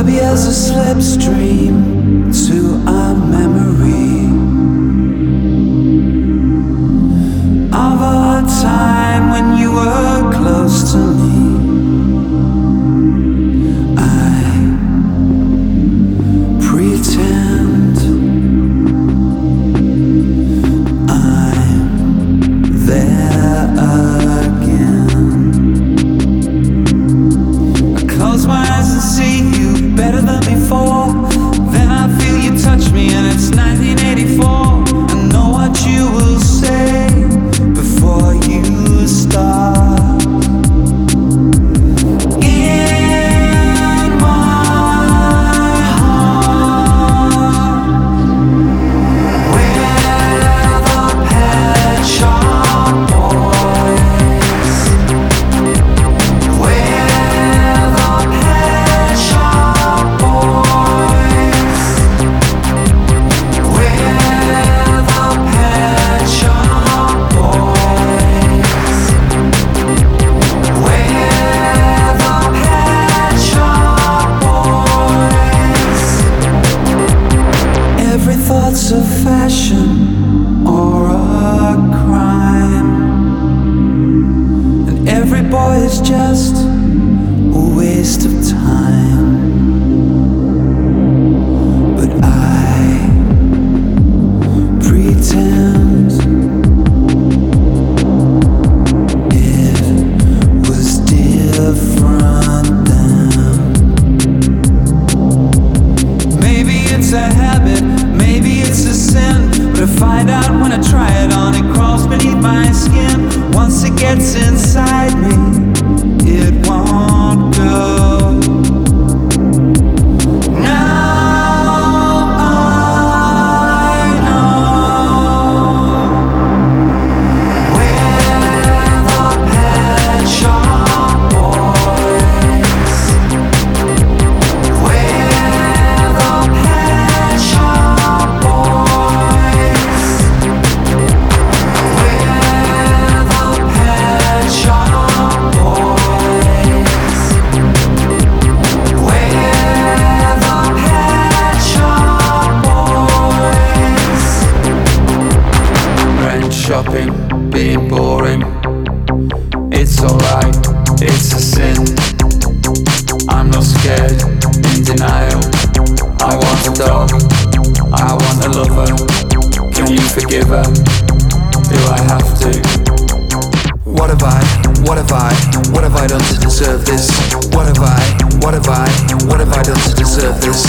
Maybe as a slipstream to a memory of a time when you were close to me. I pretend I'm there again. I close my eyes and see you better than before. Then I feel you touch me and it's 1984. I know what you will say before you start. In my heart, we're the Pet Shop Boys. We're the Pet Shop Boys. We're the Pet Shop Boys. We're the Pet Shop Boys. Every thought's a fashion or a crime, and every boy is just a waste of time. But I pretend it was different then. Maybe it's a habit, maybe it's a sin, but I find out when I try it on. It crawls beneath my skin. Once it gets inside me, it won't go. Now I know we're the Pet Shop Boys. We're the Pet Shop Boys. We're the Pet Shop Boys. We're the Pet Shop Boys. Rent shopping, being boring. It's alright, it's a sin. I'm not scared, in denial. I want a dog, I want a lover. Can you forgive her? Do I have to? What have I done to deserve this? What have I done to deserve this?